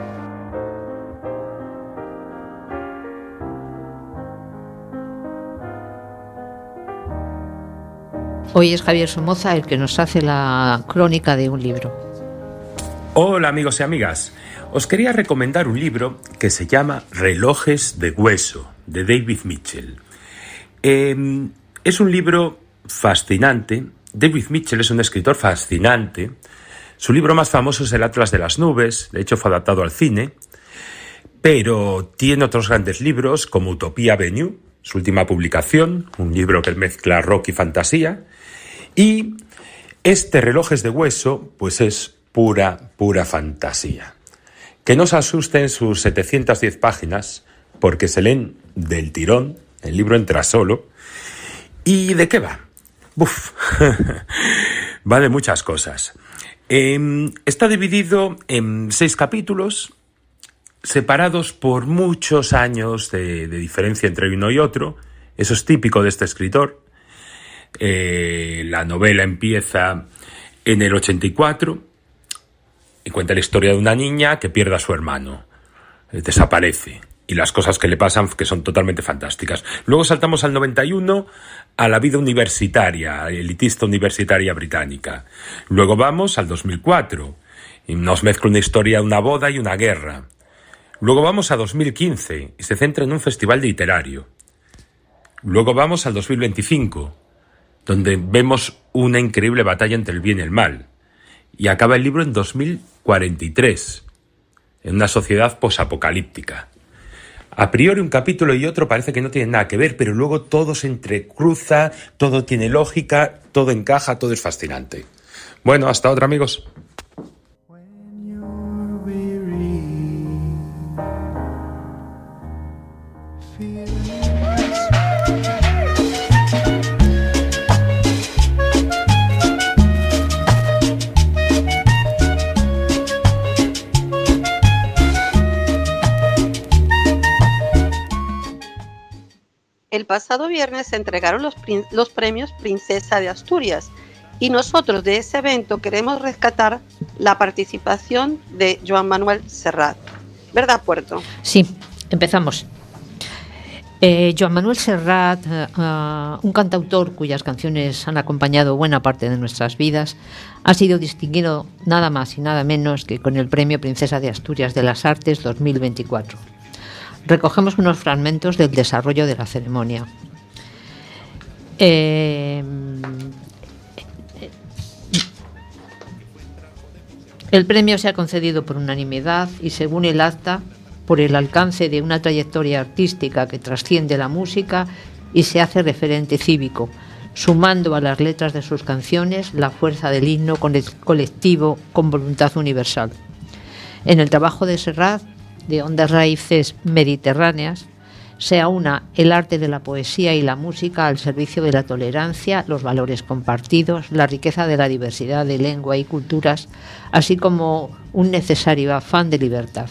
Hoy es Javier Somoza el que nos hace la crónica de un libro. Hola amigos y amigas, os quería recomendar un libro que se llama Relojes de Hueso, de David Mitchell. Eh, es un libro fascinante. David Mitchell es un escritor fascinante. Su libro más famoso es El Atlas de las Nubes, de hecho fue adaptado al cine, pero tiene otros grandes libros como Utopía Avenue, su última publicación, un libro que mezcla rock y fantasía, y este Relojes de Hueso pues es pura, pura fantasía. Que no os asusten sus setecientas diez páginas, porque se leen del tirón, el libro entra solo. ¿Y de qué va? Uf, va de muchas cosas. Eh, está dividido en seis capítulos, separados por muchos años de, de diferencia entre uno y otro. Eso es típico de este escritor. Eh, la novela empieza en el ochenta y cuatro y cuenta la historia de una niña que pierde a su hermano, eh, desaparece, y las cosas que le pasan que son totalmente fantásticas. Luego saltamos al noventa y uno, a la vida universitaria, elitista universitaria británica. Luego vamos al dos mil cuatro y nos mezcla una historia de una boda y una guerra. Luego vamos a dos mil quince y se centra en un festival literario. Luego vamos al dos mil veinticinco, donde vemos una increíble batalla entre el bien y el mal. Y acaba el libro en dos mil cuarenta y tres, en una sociedad posapocalíptica. A priori un capítulo y otro parece que no tienen nada que ver, pero luego todo se entrecruza, todo tiene lógica, todo encaja, todo es fascinante. Bueno, hasta otra, amigos. El pasado viernes se entregaron los, prin- los premios Princesa de Asturias y nosotros de ese evento queremos rescatar la participación de Joan Manuel Serrat. ¿Verdad, Puerto? Sí, empezamos. Eh, Joan Manuel Serrat, eh, uh, un cantautor cuyas canciones han acompañado buena parte de nuestras vidas, ha sido distinguido nada más y nada menos que con el Premio Princesa de Asturias de las Artes dos mil veinticuatro. Recogemos unos fragmentos del desarrollo de la ceremonia. Eh, el premio se ha concedido por unanimidad y, según el acta, por el alcance de una trayectoria artística que trasciende la música y se hace referente cívico, sumando a las letras de sus canciones la fuerza del himno colectivo con voluntad universal. En el trabajo de Serrat, de hondas raíces mediterráneas, se aúna el arte de la poesía y la música al servicio de la tolerancia, los valores compartidos, la riqueza de la diversidad de lengua y culturas, así como un necesario afán de libertad.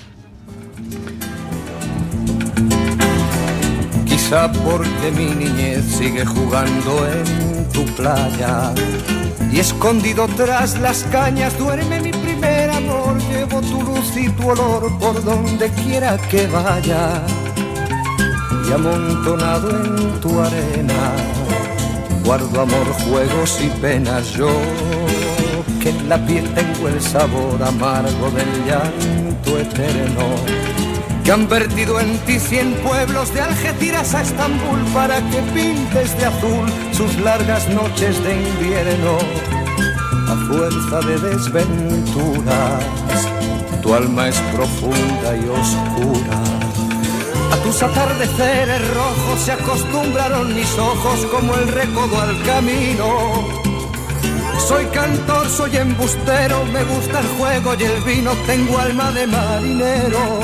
Quizá porque mi niñez sigue jugando en tu playa, y escondido tras las cañas duerme mi primer amor. Llevo tu luz y tu olor por donde quiera que vaya, y amontonado en tu arena guardo amor, juegos y penas. Yo que en la piel tengo el sabor amargo del llanto eterno, que han vertido en ti cien pueblos de Algeciras a Estambul para que pintes de azul sus largas noches de invierno. A fuerza de desventuras, tu alma es profunda y oscura. A tus atardeceres rojos se acostumbraron mis ojos como el recodo al camino. Soy cantor, soy embustero, me gusta el juego y el vino, tengo alma de marinero.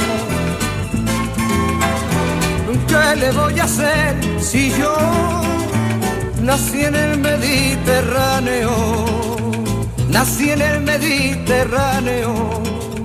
¿Qué le voy a hacer si yo nací en el Mediterráneo? Nací en el Mediterráneo.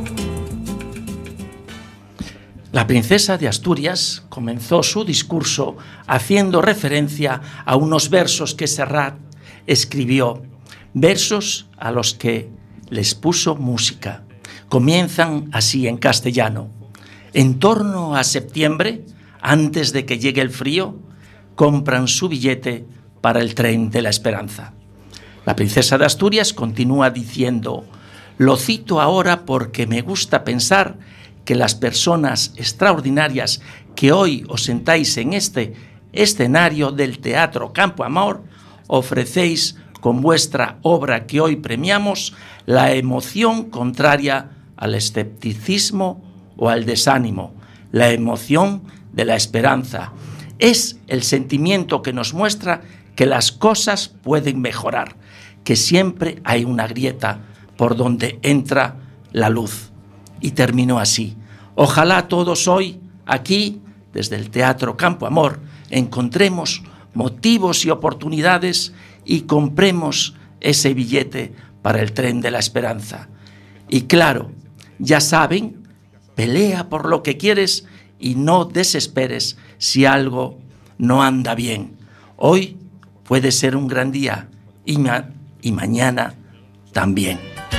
La princesa de Asturias comenzó su discurso haciendo referencia a unos versos que Serrat escribió, versos a los que les puso música. Comienzan así en castellano: en torno a septiembre, antes de que llegue el frío, compran su billete para el tren de la esperanza. La princesa de Asturias continúa diciendo: lo cito ahora porque me gusta pensar que las personas extraordinarias que hoy os sentáis en este escenario del Teatro Campo Amor ofrecéis con vuestra obra que hoy premiamos la emoción contraria al escepticismo o al desánimo, la emoción de la esperanza. Es el sentimiento que nos muestra que las cosas pueden mejorar, que siempre hay una grieta por donde entra la luz. Y terminó así: ojalá todos hoy, aquí, desde el Teatro Campo Amor, encontremos motivos y oportunidades y compremos ese billete para el tren de la esperanza. Y claro, ya saben, pelea por lo que quieres y no desesperes si algo no anda bien. Hoy puede ser un gran día y, ma- y mañana también.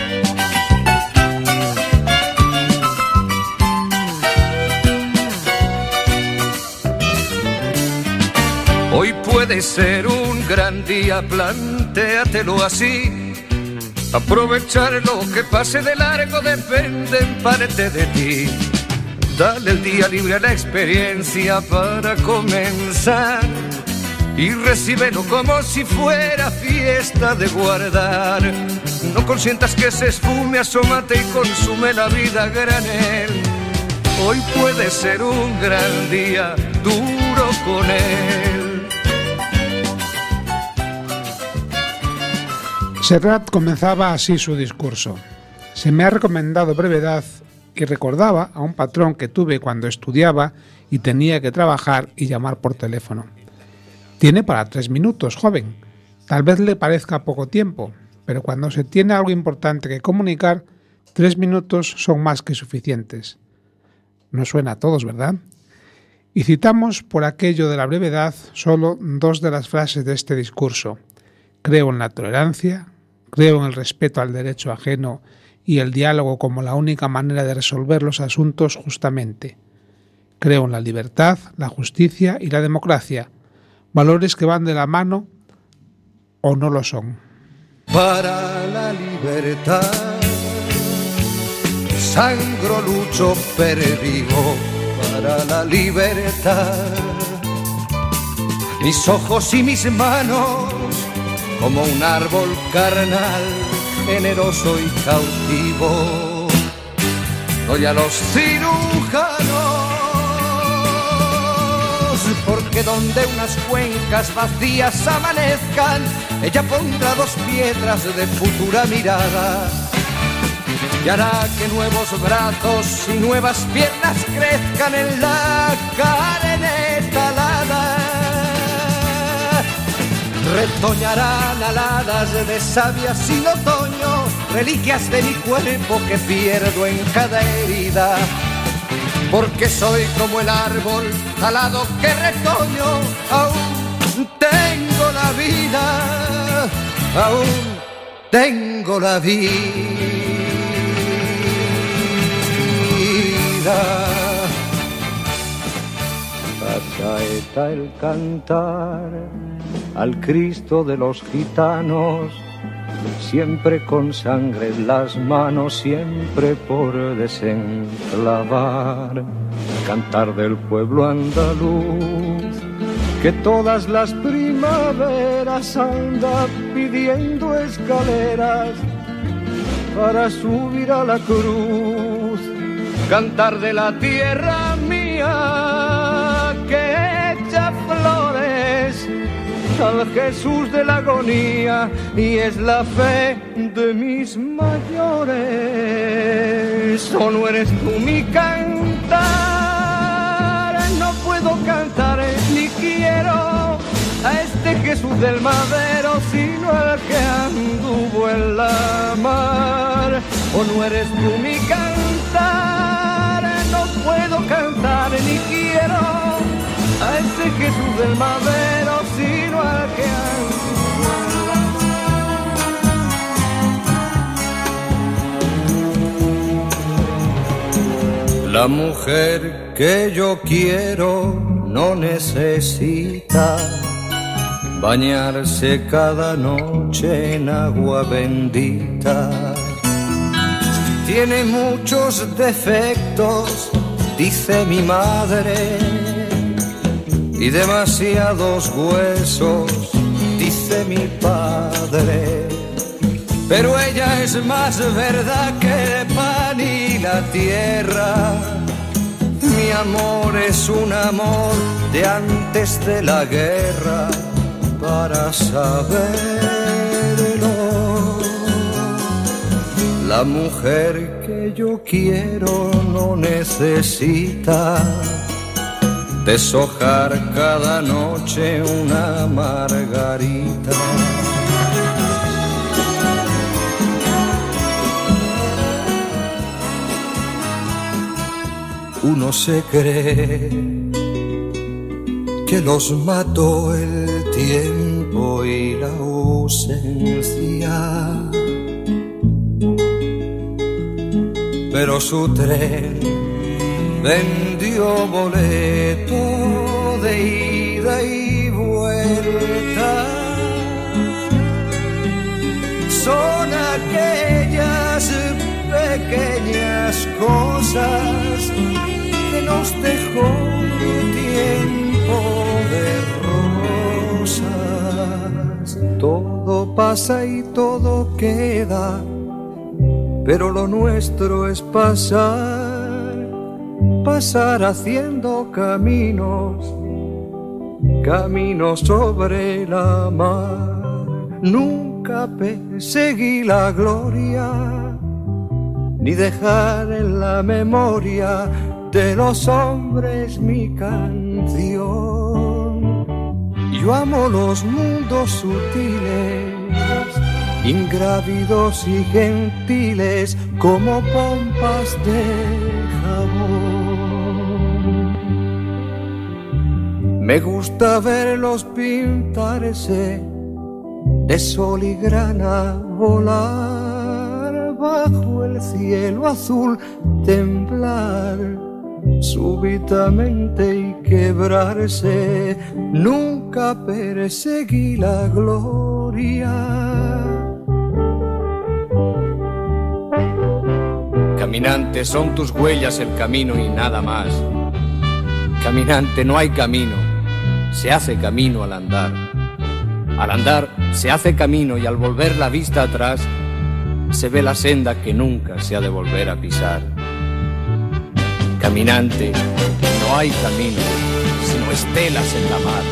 Hoy puede ser un gran día, plantéatelo así. Aprovechar lo que pase de largo depende en parte de ti. Dale el día libre a la experiencia para comenzar y recíbelo como si fuera fiesta de guardar. No consientas que se esfume, asómate y consume la vida a granel. Hoy puede ser un gran día, duro con él. Serrat comenzaba así su discurso: se me ha recomendado brevedad, y recordaba a un patrón que tuve cuando estudiaba y tenía que trabajar y llamar por teléfono. Tiene para tres minutos, joven. Tal vez le parezca poco tiempo, pero cuando se tiene algo importante que comunicar, tres minutos son más que suficientes. No suena a todos, ¿verdad? Y citamos por aquello de la brevedad solo dos de las frases de este discurso: creo en la tolerancia, creo en el respeto al derecho ajeno y el diálogo como la única manera de resolver los asuntos justamente. Creo en la libertad, la justicia y la democracia, valores que van de la mano o no lo son. Para la libertad, sangro, lucho, perdigo. Para la libertad, mis ojos y mis manos como un árbol carnal, generoso y cautivo. Doy a los cirujanos, porque donde unas cuencas vacías amanezcan, ella pondrá dos piedras de futura mirada y hará que nuevos brazos y nuevas piernas crezcan en la carne talada. Retoñarán aladas de savia sin otoño, reliquias de mi cuerpo que pierdo en cada herida. Porque soy como el árbol talado que retoño, aún tengo la vida, aún tengo la vida. La saeta, el cantar al Cristo de los gitanos, siempre con sangre en las manos, siempre por desenclavar. Cantar del pueblo andaluz, que todas las primaveras anda pidiendo escaleras para subir a la cruz. Cantar de la tierra mía que echa flores al Jesús de la agonía, y es la fe de mis mayores. ¿O no eres tú mi cantar? No puedo cantar ni quiero a este Jesús del madero, sino al que anduvo en la mar. ¿O no eres tú mi cantar? No puedo cantar ni quiero a ese Jesús del madero, sino al que anduvo. La mujer que yo quiero no necesita bañarse cada noche en agua bendita. Tiene muchos defectos, dice mi madre, y demasiados huesos, dice mi padre. Pero ella es más verdad que el pan y la tierra. Mi amor es un amor de antes de la guerra, para saberlo. La mujer que yo quiero no necesita deshojar cada noche una margarita. Uno se cree que los mató el tiempo y la ausencia, pero su tren vendió boleto de ida y vuelta. Son aquellas pequeñas cosas que nos dejó el tiempo de rosas. Todo pasa y todo queda, pero lo nuestro es pasar, pasar haciendo caminos, caminos sobre la mar. Nunca perseguí la gloria, ni dejar en la memoria de los hombres mi canción. Yo amo los mundos sutiles, ingrávidos y gentiles, como pompas de jabón. Me gusta verlos pintarse de sol y grana, volar bajo el cielo azul, temblar súbitamente y quebrarse. Nunca perseguí la gloria. Caminante, son tus huellas el camino y nada más. Caminante, no hay camino, se hace camino al andar. Al andar se hace camino y al volver la vista atrás se ve la senda que nunca se ha de volver a pisar. Caminante, no hay camino, sino estelas en la mar.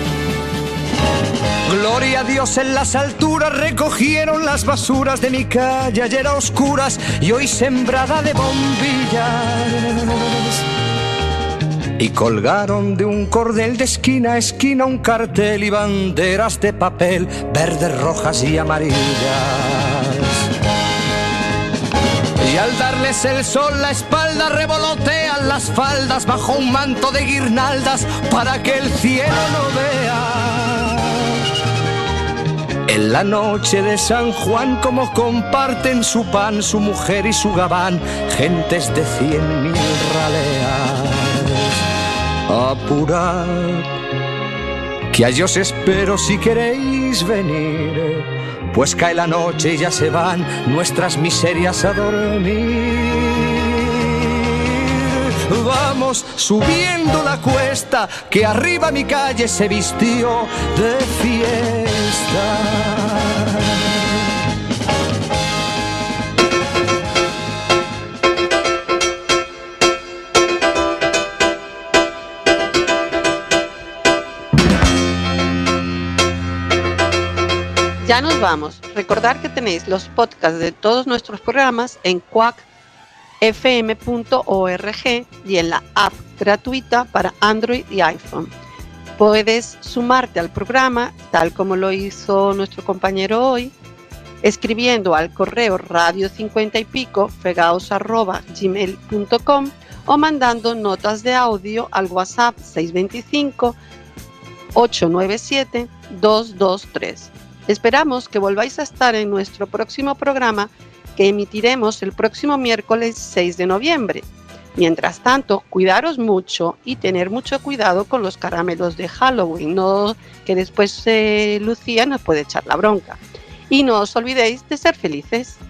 Gloria a Dios en las alturas, recogieron las basuras de mi calle ayer a oscuras y hoy sembrada de bombillas. Y colgaron de un cordel de esquina a esquina un cartel y banderas de papel, verdes, rojas y amarillas. Y al darles el sol la espalda revolotean las faldas bajo un manto de guirnaldas para que el cielo no vea en la noche de San Juan, como comparten su pan, su mujer y su gabán, gentes de cien mil raleas. Apurad, que allí os espero si queréis venir, pues cae la noche y ya se van nuestras miserias a dormir. Vamos subiendo la cuesta, que arriba mi calle se vistió de fiesta. Ya nos vamos. Recordar que tenéis los podcasts de todos nuestros programas en quack f m punto org y en la app gratuita para Android y iPhone. Puedes sumarte al programa, tal como lo hizo nuestro compañero hoy, escribiendo al correo radio cincuenta y pico fegaos arroba gmail punto com o mandando notas de audio al WhatsApp seis dos cinco, ocho nueve siete, dos dos tres. Esperamos que volváis a estar en nuestro próximo programa, que emitiremos el próximo miércoles seis de noviembre. Mientras tanto, cuidaros mucho y tener mucho cuidado con los caramelos de Halloween, no que después eh, Lucía nos puede echar la bronca. Y no os olvidéis de ser felices.